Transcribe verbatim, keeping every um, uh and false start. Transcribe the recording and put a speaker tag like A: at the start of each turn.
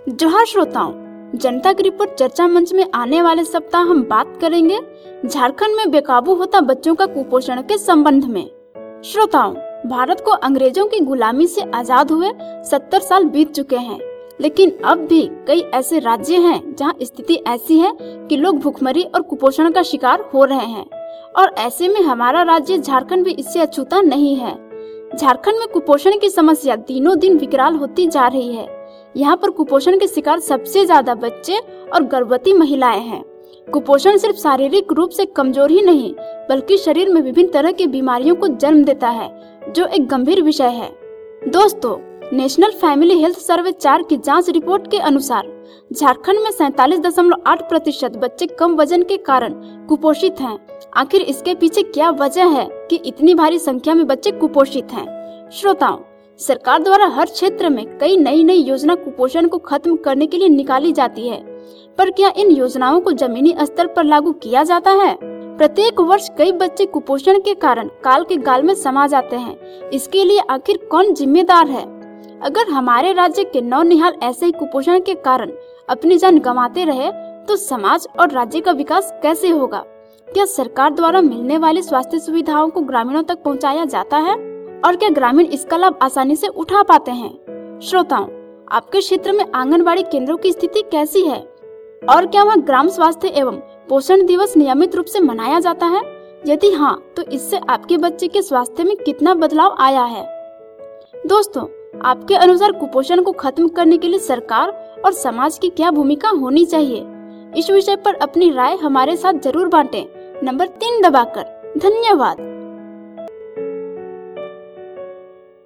A: जोहार श्रोताओं, जनता की रिपोर्ट चर्चा मंच में आने वाले सप्ताह हम बात करेंगे झारखंड में बेकाबू होता बच्चों का कुपोषण के संबंध में। श्रोताओं, भारत को अंग्रेजों की गुलामी से आजाद हुए सत्तर साल बीत चुके हैं, लेकिन अब भी कई ऐसे राज्य हैं जहां स्थिति ऐसी है कि लोग भूखमरी और कुपोषण का शिकार हो रहे हैं, और ऐसे में हमारा राज्य झारखंड भी इससे अछूता नहीं है। झारखंड में कुपोषण की समस्या दिनों दिन विकराल होती जा रही है। यहाँ पर कुपोषण के शिकार सबसे ज्यादा बच्चे और गर्भवती महिलाएं हैं। कुपोषण सिर्फ शारीरिक रूप से कमजोर ही नहीं, बल्कि शरीर में विभिन्न तरह की बीमारियों को जन्म देता है, जो एक गंभीर विषय है। दोस्तों, नेशनल फैमिली हेल्थ सर्वे चार की जांच रिपोर्ट के अनुसार झारखंड में सैतालीस दशमलव आठ प्रतिशत बच्चे कम वजन के कारण कुपोषित हैं। आखिर इसके पीछे क्या वजह है कि इतनी भारी संख्या में बच्चे कुपोषित हैं? श्रोताओं, सरकार द्वारा हर क्षेत्र में कई नई नई योजना कुपोषण को खत्म करने के लिए निकाली जाती है, पर क्या इन योजनाओं को जमीनी स्तर पर लागू किया जाता है? प्रत्येक वर्ष कई बच्चे कुपोषण के कारण काल के गाल में समा जाते हैं। इसके लिए आखिर कौन जिम्मेदार है? अगर हमारे राज्य के नौनिहाल ऐसे ही कुपोषण के कारण अपनी जान गंवाते रहे तो समाज और राज्य का विकास कैसे होगा? क्या सरकार द्वारा मिलने वाली स्वास्थ्य सुविधाओं को ग्रामीणों तक पहुंचाया जाता है, और क्या ग्रामीण इसका लाभ आसानी से उठा पाते हैं? श्रोताओं, आपके क्षेत्र में आंगनबाड़ी केंद्रों की स्थिति कैसी है, और क्या वहाँ ग्राम स्वास्थ्य एवं पोषण दिवस नियमित रूप से मनाया जाता है? यदि हाँ, तो इससे आपके बच्चे के स्वास्थ्य में कितना बदलाव आया है? दोस्तों, आपके अनुसार कुपोषण को खत्म करने के लिए सरकार और समाज की क्या भूमिका होनी चाहिए? इस विषय पर अपनी राय हमारे साथ जरूर बांटें, नंबर तीन दबाकर। धन्यवाद।